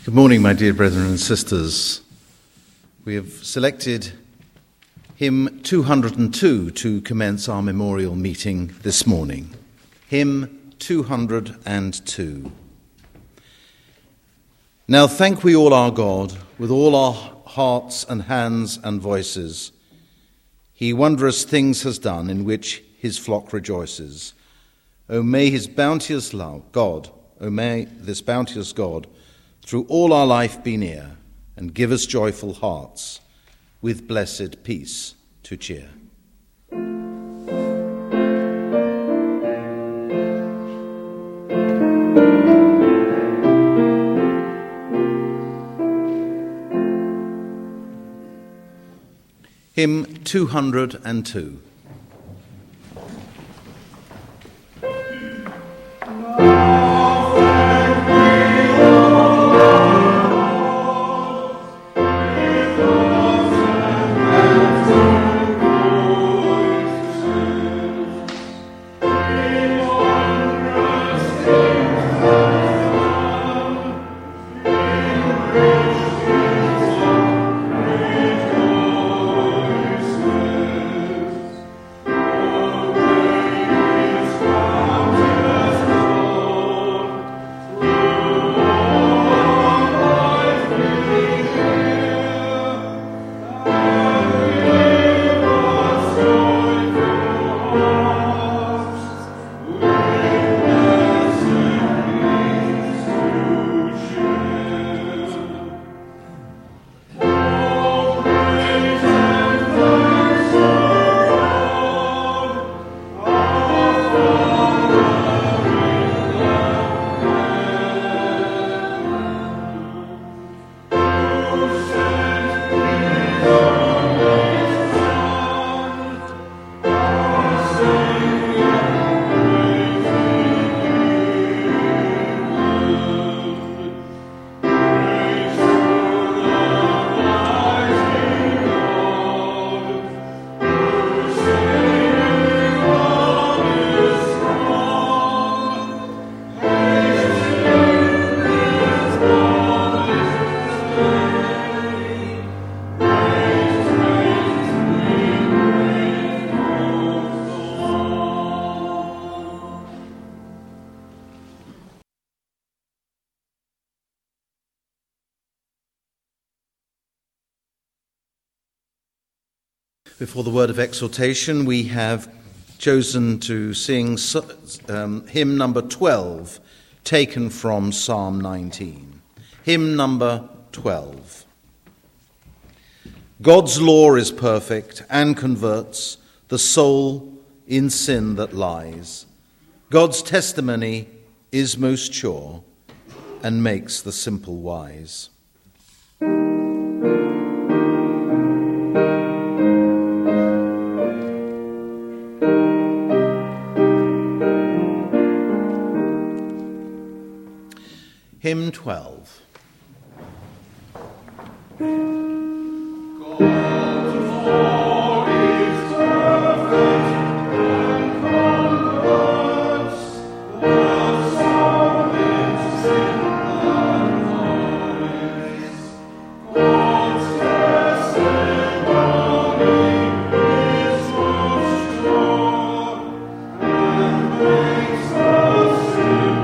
Good morning, my dear brethren and sisters. We have selected hymn 202 to commence our memorial meeting this morning. Hymn 202. Now thank we all our God with all our hearts and hands and voices. He wondrous things has done in which his flock rejoices. O may his bounteous love, God, O may this bounteous God through all our life be near, and give us joyful hearts, with blessed peace to cheer. Hymn 202. Before the word of exhortation, we have chosen to sing hymn number 12, taken from Psalm 19. Hymn number 12. God's law is perfect and converts the soul in sin that lies. God's testimony is most sure and makes the simple wise. Hymn 12.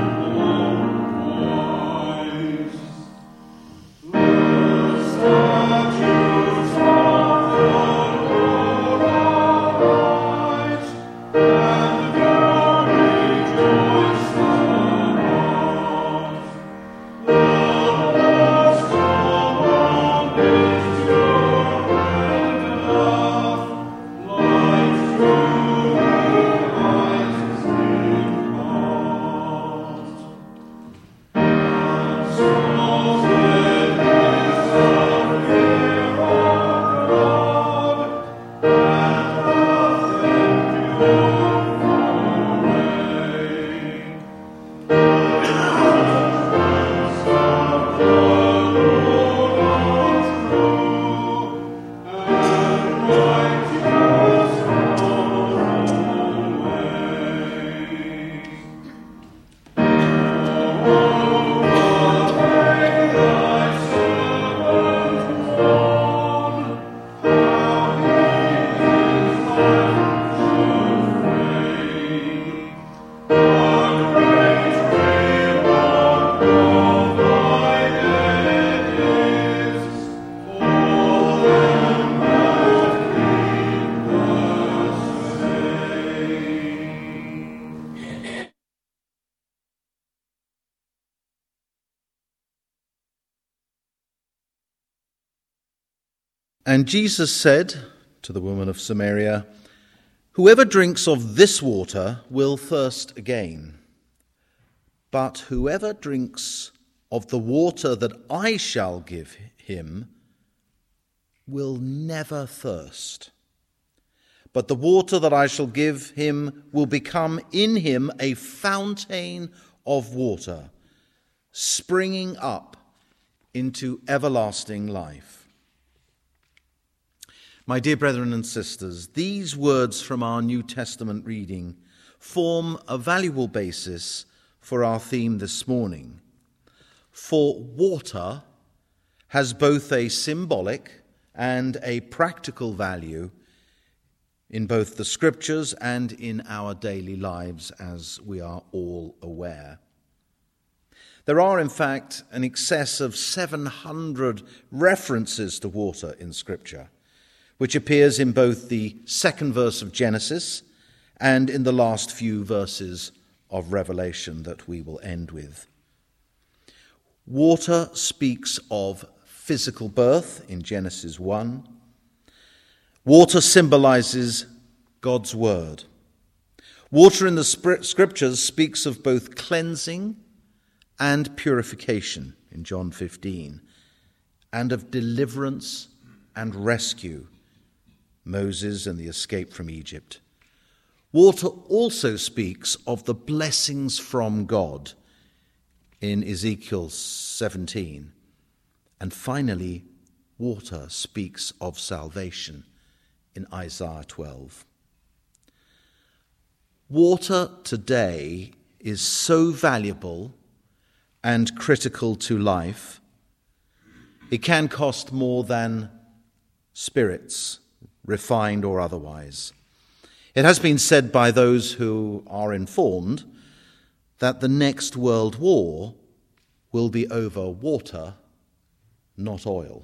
Stars And Jesus said to the woman of Samaria, "Whoever drinks of this water will thirst again. But whoever drinks of the water that I shall give him will never thirst. But the water that I shall give him will become in him a fountain of water, springing up into everlasting life." My dear brethren and sisters, these words from our New Testament reading form a valuable basis for our theme this morning. For water has both a symbolic and a practical value in both the Scriptures and in our daily lives, as we are all aware. There are, in fact, an excess of 700 references to water in Scripture, which appears in both the second verse of Genesis and in the last few verses of Revelation that we will end with. Water speaks of physical birth in Genesis 1. Water symbolizes God's word. Water in the Scriptures speaks of both cleansing and purification in John 15, and of deliverance and rescue, Moses and the escape from Egypt. Water also speaks of the blessings from God in Ezekiel 17. And finally, water speaks of salvation in Isaiah 12. Water today is so valuable and critical to life, it can cost more than spirits, refined or otherwise. It has been said by those who are informed that the next world war will be over water, not oil.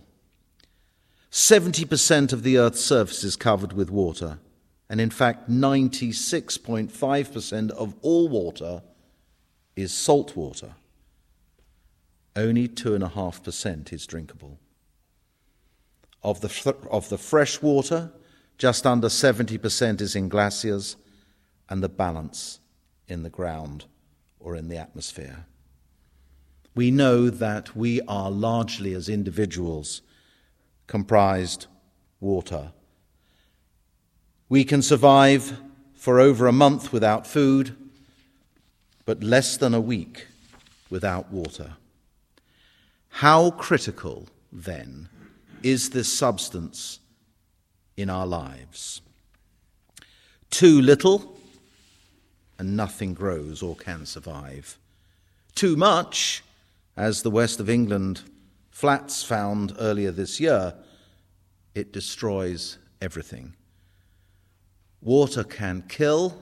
70% of the earth's surface is covered with water, and in fact 96.5% of all water is salt water. Only 2.5% is drinkable. Of the fresh water, just under 70% is in glaciers, and the balance in the ground or in the atmosphere. We know that we are largely, as individuals, comprised water. We can survive for over a month without food, but less than a week without water. How critical, then, is this substance in our lives? Too little, and nothing grows or can survive. Too much, as the West of England flats found earlier this year, it destroys everything. Water can kill,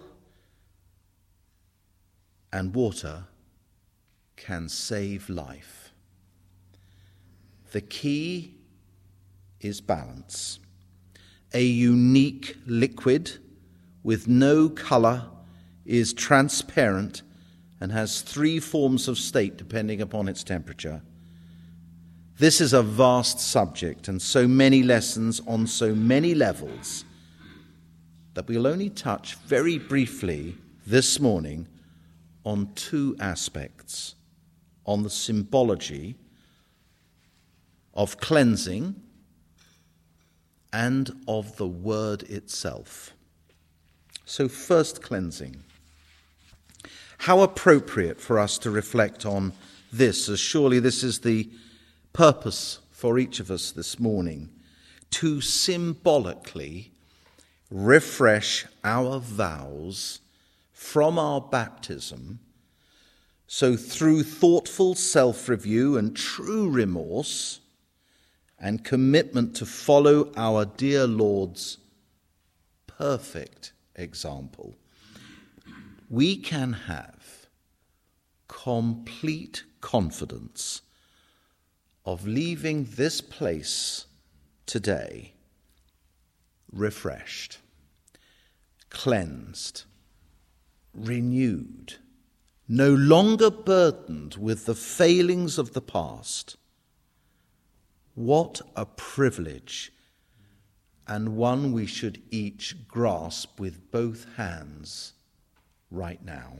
and water can save life. The key is balance. A unique liquid with no color is transparent and has 3 forms of state depending upon its temperature. This is a vast subject and so many lessons on so many levels that we'll only touch very briefly this morning on 2 aspects: on the symbology of cleansing and of the word itself. So first, cleansing. How appropriate for us to reflect on this, as surely this is the purpose for each of us this morning, to symbolically refresh our vows from our baptism, so through thoughtful self-review and true remorse and commitment to follow our dear Lord's perfect example, we can have complete confidence of leaving this place today refreshed, cleansed, renewed, no longer burdened with the failings of the past. What a privilege and one we should each grasp with both hands right now.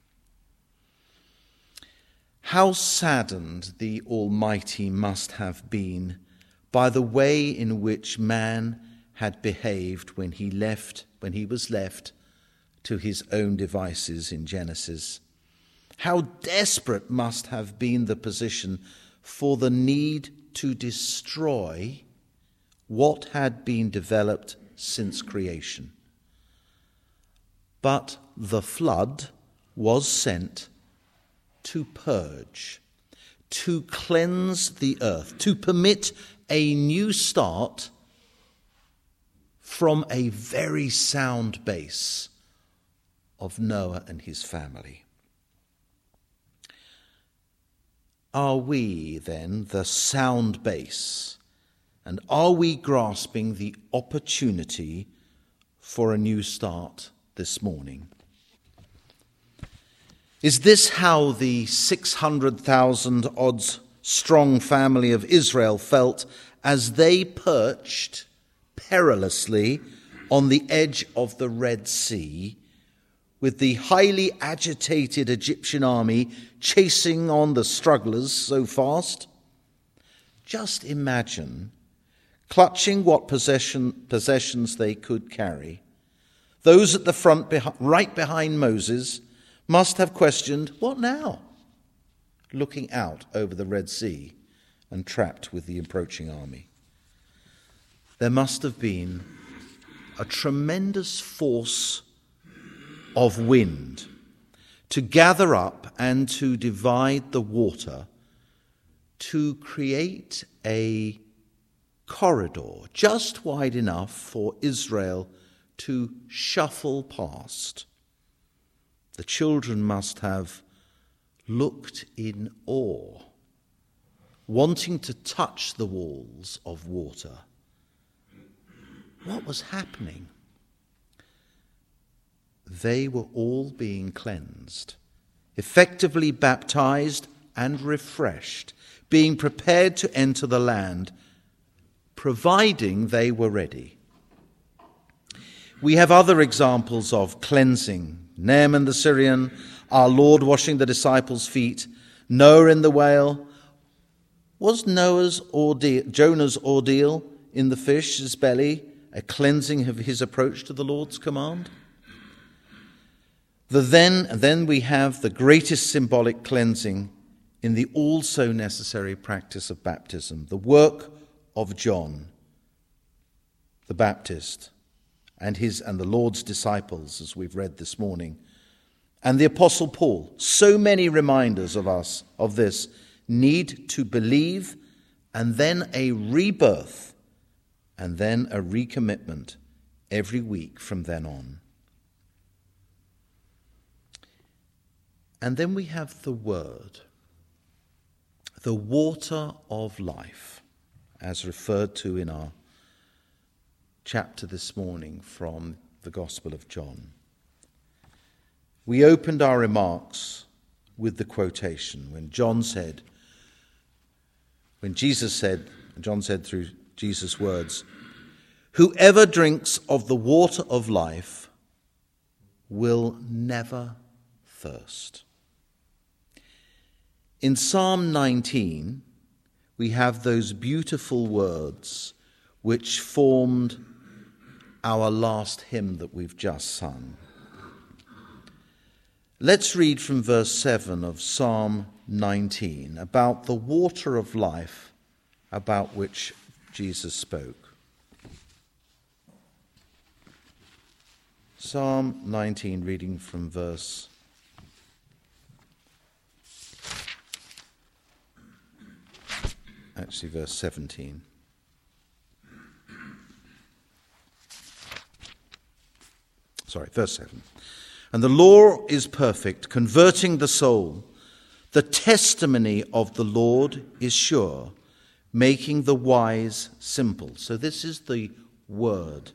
How saddened the Almighty must have been by the way in which man had behaved when he was left to his own devices in Genesis. How desperate must have been the position for the need to destroy what had been developed since creation. But the flood was sent to purge, to cleanse the earth, to permit a new start from a very sound base of Noah and his family. Are we then the sound base, and are we grasping the opportunity for a new start this morning? Is this how the 600,000 odd strong family of Israel felt as they perched perilously on the edge of the Red Sea, with the highly agitated Egyptian army chasing on the strugglers so fast? Just imagine, clutching what possessions they could carry, those at the front, right behind Moses, must have questioned, what now? Looking out over the Red Sea and trapped with the approaching army. There must have been a tremendous force of wind to gather up and to divide the water, to create a corridor just wide enough for Israel to shuffle past. The children must have looked in awe, wanting to touch the walls of water. What was happening? They were all being cleansed, effectively baptized and refreshed, being prepared to enter the land, providing they were ready. We have other examples of cleansing. Naaman the Syrian, our Lord washing the disciples' feet, Noah in the whale. Was Jonah's ordeal in the fish's belly a cleansing of his approach to the Lord's command? Then we have the greatest symbolic cleansing in the also necessary practice of baptism, the work of John the Baptist and the Lord's disciples, as we've read this morning, and the Apostle Paul. So many reminders of us of this need to believe, and then a rebirth, and then a recommitment every week from then on. And then we have the Word, the water of life, as referred to in our chapter this morning from the Gospel of John. We opened our remarks with the quotation when John said, John said through Jesus' words, "Whoever drinks of the water of life will never thirst." In Psalm 19, we have those beautiful words which formed our last hymn that we've just sung. Let's read from verse 7 of Psalm 19 about the water of life about which Jesus spoke. Psalm 19, reading from verse 17. Verse 7. "And the law is perfect, converting the soul. The testimony of the Lord is sure, making the wise simple." So this is the word,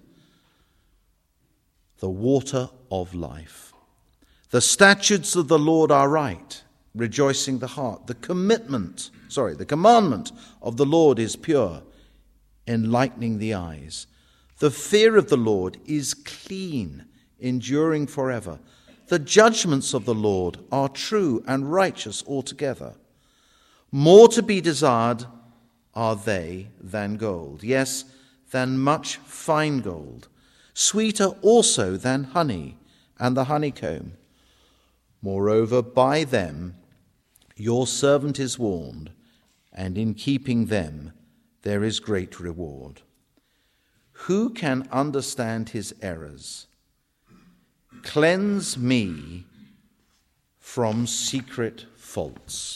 the water of life. "The statutes of the Lord are right, rejoicing the heart. The commandment of the Lord is pure, enlightening the eyes. The fear of the Lord is clean, enduring forever. The judgments of the Lord are true and righteous altogether. More to be desired are they than gold, yes, than much fine gold, sweeter also than honey and the honeycomb. Moreover, by them your servant is warned, and in keeping them there is great reward. Who can understand his errors? Cleanse me from secret faults.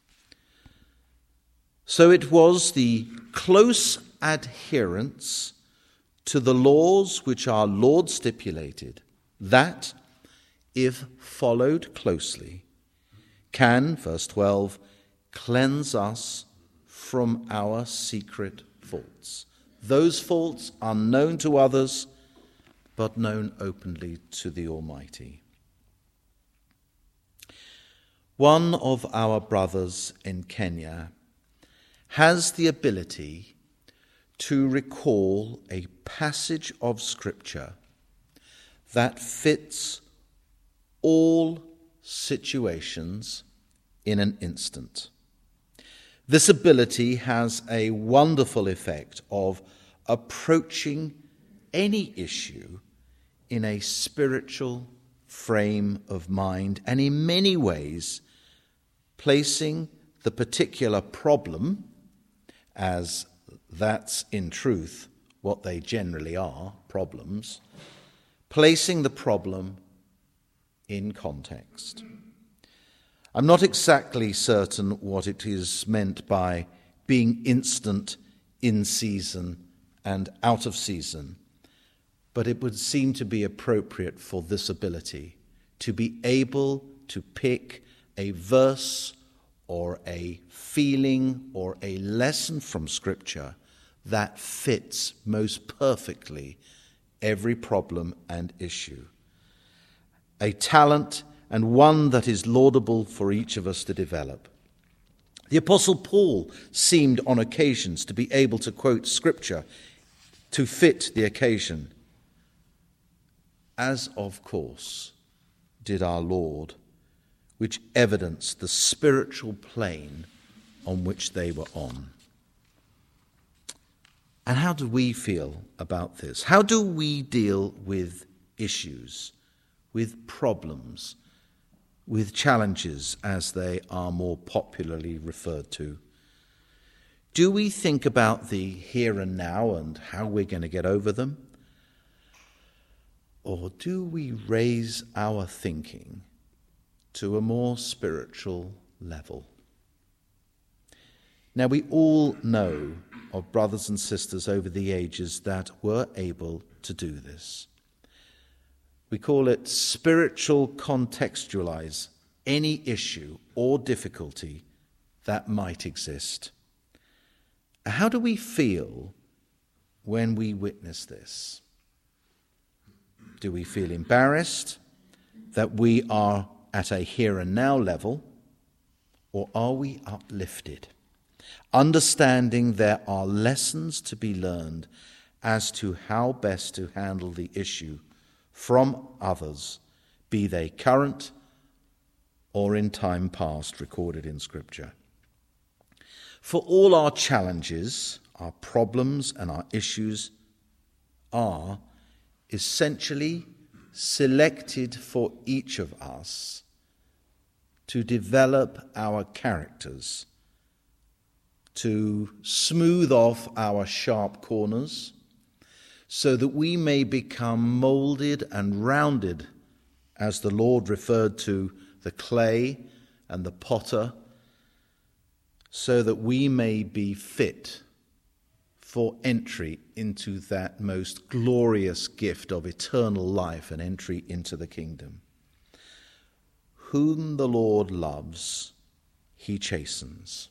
So it was the close adherence to the laws which our Lord stipulated that, if followed closely, can, verse 12, cleanse us from our secret faults. Those faults unknown to others, but known openly to the Almighty. One of our brothers in Kenya has the ability to recall a passage of Scripture that fits all situations in an instant. This ability has a wonderful effect of approaching any issue in a spiritual frame of mind, and in many ways placing the particular problem, as that's in truth what they generally are, problems, placing the problem in context. I'm not exactly certain what it is meant by being instant, in season and out of season, but it would seem to be appropriate for this ability to be able to pick a verse or a feeling or a lesson from Scripture that fits most perfectly every problem and issue. A talent and one that is laudable for each of us to develop. The Apostle Paul seemed on occasions to be able to quote Scripture to fit the occasion, as of course did our Lord, which evidenced the spiritual plane on which they were on. And how do we feel about this? How do we deal with issues, with problems, with challenges, as they are more popularly referred to? Do we think about the here and now and how we're going to get over them? Or do we raise our thinking to a more spiritual level? Now, we all know of brothers and sisters over the ages that were able to do this. We call it spiritual contextualize any issue or difficulty that might exist. How do we feel when we witness this? Do we feel embarrassed that we are at a here and now level, or are we uplifted, understanding there are lessons to be learned as to how best to handle the issue from others, be they current or in time past recorded in Scripture? For all our challenges, our problems and our issues are essentially selected for each of us to develop our characters, to smooth off our sharp corners, so that we may become molded and rounded, as the Lord referred to the clay and the potter, so that we may be fit for entry into that most glorious gift of eternal life and entry into the kingdom. Whom the Lord loves, he chastens,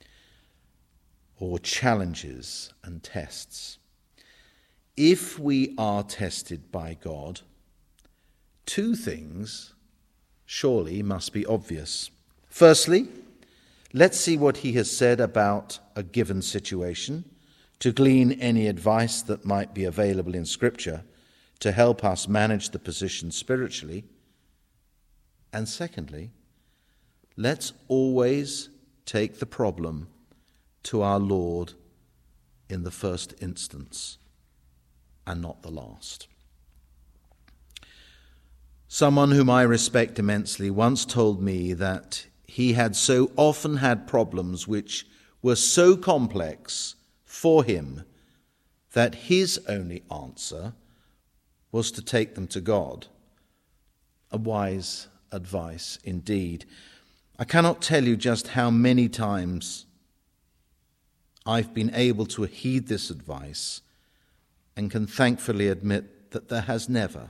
or challenges and tests. If we are tested by God, two things surely must be obvious. Firstly, let's see what he has said about a given situation to glean any advice that might be available in Scripture to help us manage the position spiritually. And secondly, let's always take the problem to our Lord in the first instance and not the last. Someone whom I respect immensely once told me that he had so often had problems which were so complex for him that his only answer was to take them to God. A wise advice indeed. I cannot tell you just how many times I've been able to heed this advice and can thankfully admit that there has never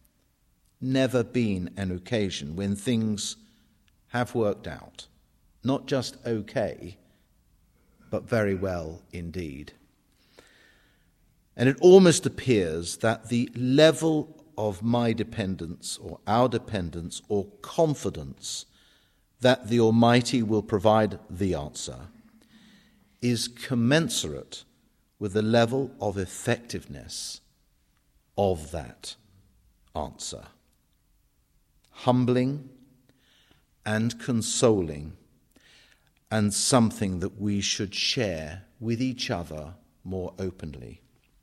been an occasion when things have worked out, not just okay, but very well indeed. And it almost appears that the level of my dependence or our dependence or confidence that the Almighty will provide the answer is commensurate with the level of effectiveness of that answer. Humbling and consoling, and something that we should share with each other more openly.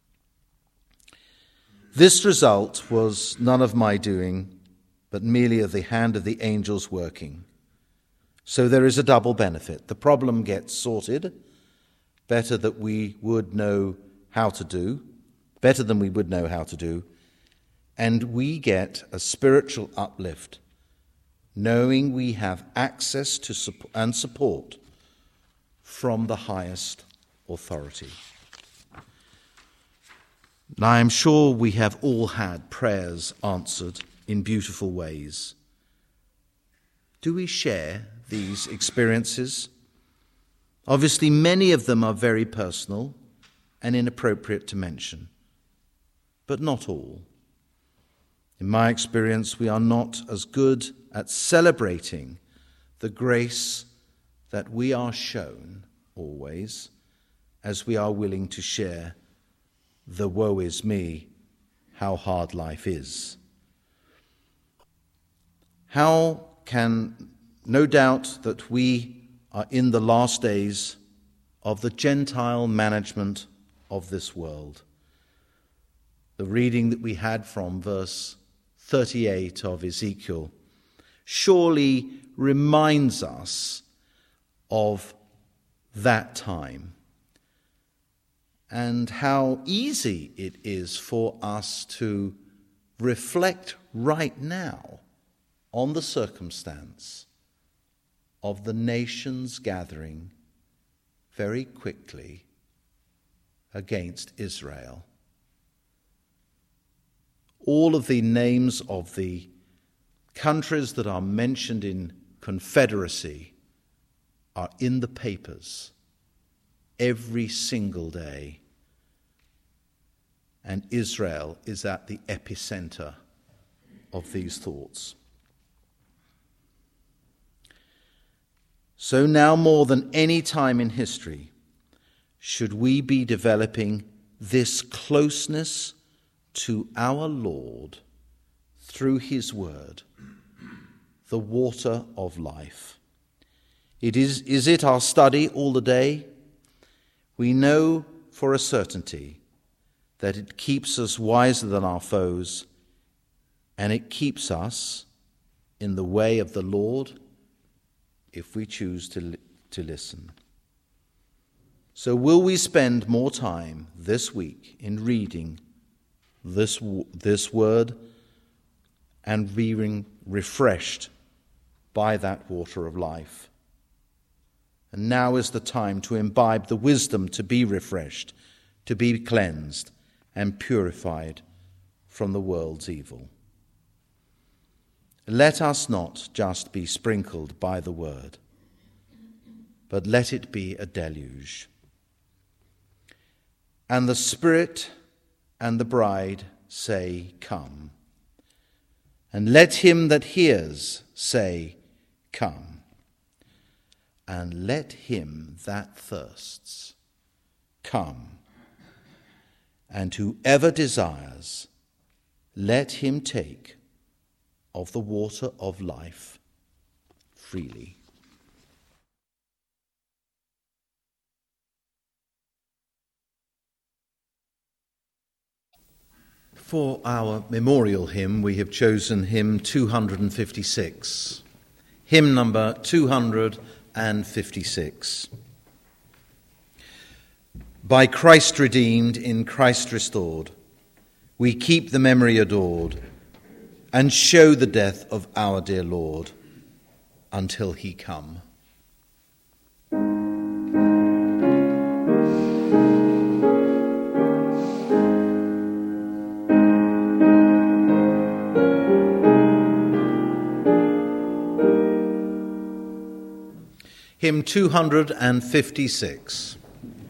This result was none of my doing, but merely of the hand of the angels working. So there is a double benefit. The problem gets sorted better than we would know how to do, and we get a spiritual uplift, knowing we have access to and support from the highest authority. Now, I'm sure we have all had prayers answered in beautiful ways. Do we share these experiences? Obviously, many of them are very personal and inappropriate to mention, but not all. In my experience, we are not as good at celebrating the grace that we are shown always as we are willing to share the woe is me, how hard life is. No doubt that we are in the last days of the Gentile management of this world. The reading that we had from verse 38 of Ezekiel surely reminds us of that time and how easy it is for us to reflect right now on the circumstance of the nations gathering very quickly against Israel. All of the names of the countries that are mentioned in Confederacy are in the papers every single day. And Israel is at the epicenter of these thoughts. So now more than any time in history, should we be developing this closeness to our Lord through his word, the water of life. Is it our study all the day? We know for a certainty that it keeps us wiser than our foes, and it keeps us in the way of the Lord if we choose to listen. So will we spend more time this week in reading this word and being refreshed by that water of life? And now is the time to imbibe the wisdom to be refreshed, to be cleansed and purified from the world's evil. Let us not just be sprinkled by the word, but let it be a deluge. And the Spirit and the bride say, "Come." And let him that hears say, "Come." And let him that thirsts come and whoever desires, let him take of the water of life freely. For our memorial hymn, we have chosen hymn 256. Hymn number 256. By Christ redeemed, in Christ restored, we keep the memory adored and show the death of our dear Lord until he come. Hymn 256.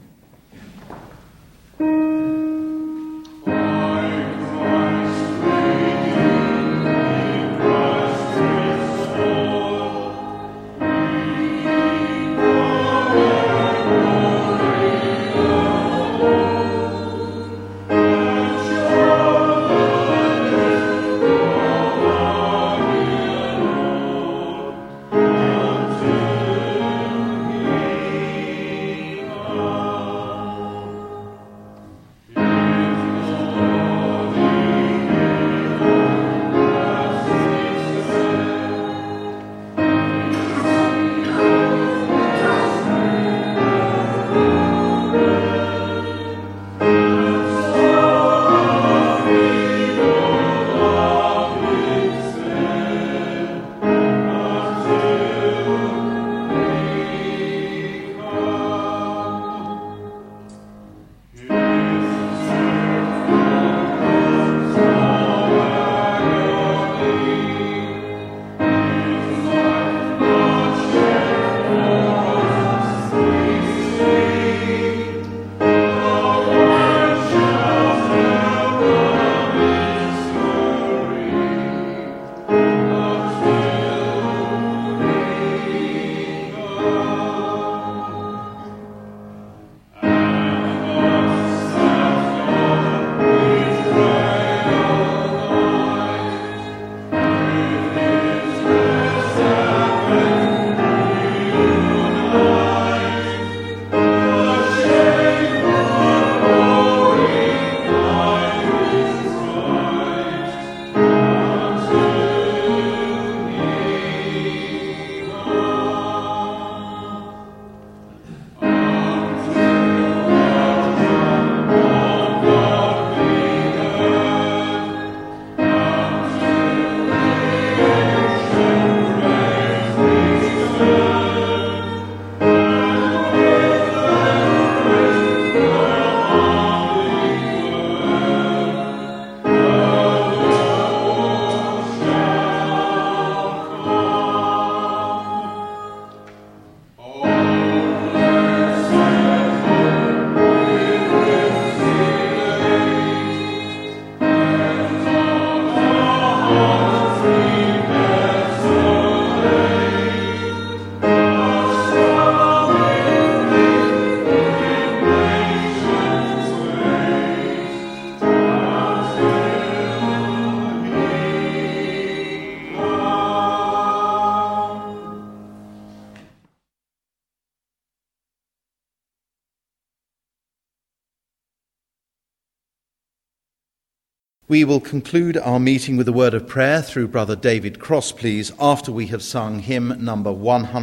We will conclude our meeting with a word of prayer through Brother David Cross, please, after we have sung hymn number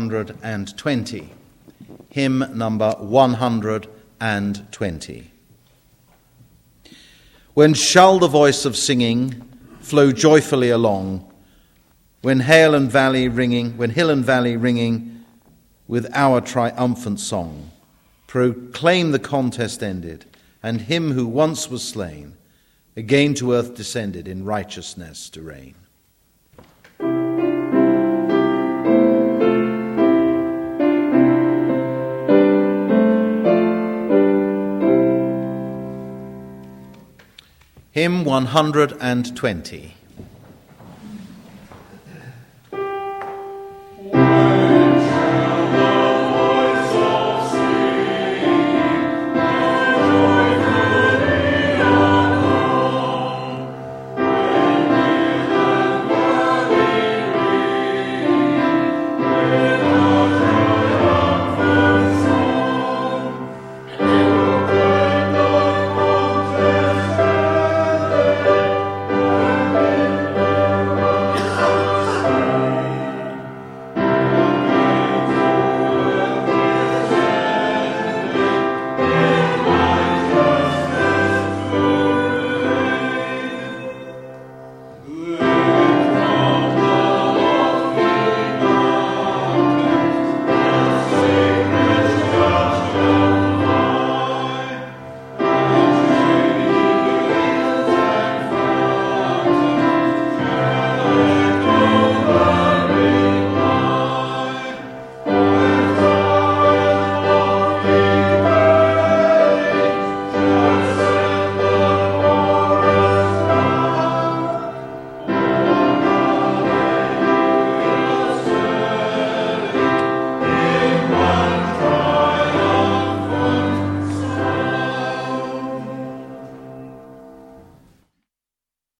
120. Hymn number 120. When shall the voice of singing flow joyfully along, when hill and valley ringing with our triumphant song, proclaim the contest ended, and him who once was slain again to earth descended in righteousness to reign. Hymn 120.